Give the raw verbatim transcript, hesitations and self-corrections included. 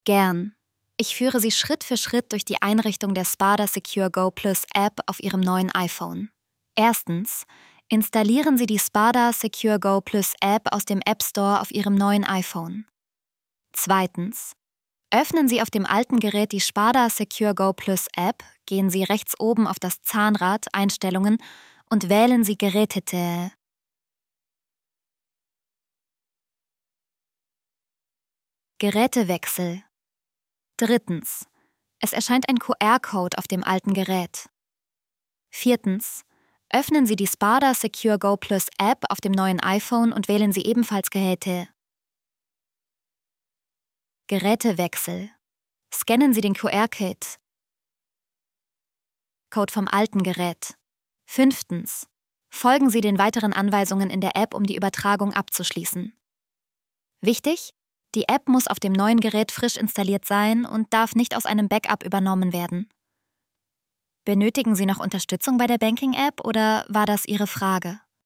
Gern. Ich führe Sie Schritt für Schritt durch die Einrichtung der Spada Secure Go Plus App auf Ihrem neuen iPhone. Erstens, installieren Sie die Spada Secure Go Plus App aus dem App Store auf Ihrem neuen iPhone. Zweitens, öffnen Sie auf dem alten Gerät die Spada Secure Go Plus App, gehen Sie rechts oben auf das Zahnrad Einstellungen und wählen Sie Geräte. Gerätewechsel. Drittens, es erscheint ein Q R-Code auf dem alten Gerät. Viertens, öffnen Sie die Spada Secure Go Plus App auf dem neuen iPhone und wählen Sie ebenfalls Geräte. Gerätewechsel. Scannen Sie den Q R-Code. Code vom alten Gerät. Fünftens, folgen Sie den weiteren Anweisungen in der App, um die Übertragung abzuschließen. Wichtig: Die App muss auf dem neuen Gerät frisch installiert sein und darf nicht aus einem Backup übernommen werden. Benötigen Sie noch Unterstützung bei der Banking-App oder war das Ihre Frage?